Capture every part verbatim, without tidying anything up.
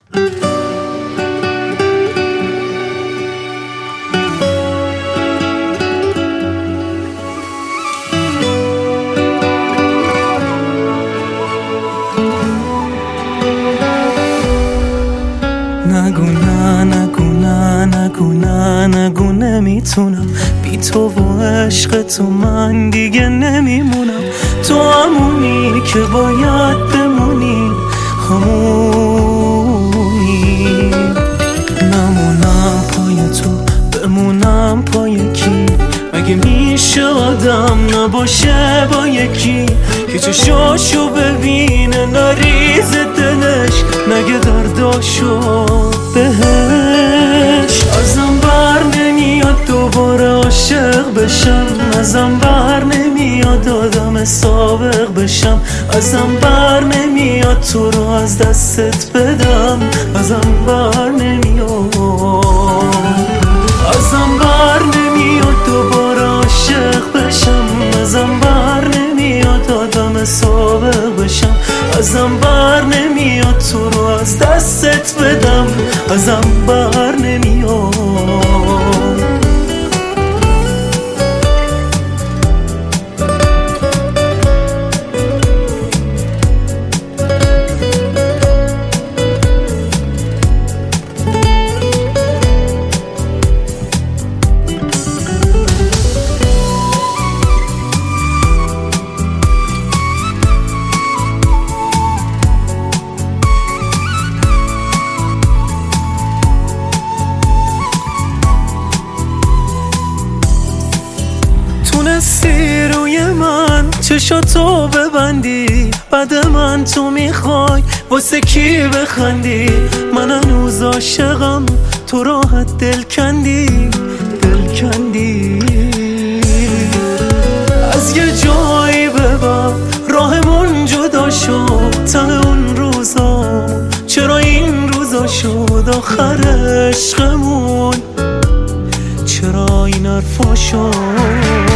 نگو نه نگو نه نگو نه نگو نمیتونم بی تو و عشق تو من دیگه نمیمونم. تو همونی که باید بمونی، همونی. نمونم پای تو بمونم پای کی؟ مگه میشه آدم نباشه با یکی که چشاشو ببینه نریز دلش، نگه درداشو بهش. ازم بر نمیاد دوباره عاشق بشم، ازم بر نمیاد آدم سابق بشم، ازم بر نمیاد تو رو از دستت بدم، ازم بر نمیاد، ازم بر نمیاد دوباره عاشق بشم، ازم بر نمیاد آدم سابق بشم، ازم بر نمیاد تو رو از دستت بدم، ازم بر نمیاد. تونستی روی من چشاتو ببندی، بعد من تو میخوای واسه کی بخندی؟ من هنوز عاشقم، تو راحت دل کندی، دل کندی. از یه جایی به بعد راهمون جدا شد، ته اون روزا چرا این روزا شد آخر عشقمون، چرا این حرفا شد؟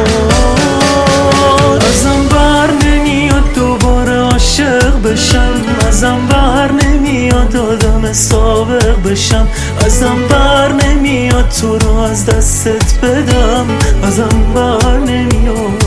ازم بر نمیاد دوباره عاشق بشم، ازم بر نمیاد آدم سابق بشم، ازم بر نمیاد تو رو از دستت بدم، ازم بر نمیاد.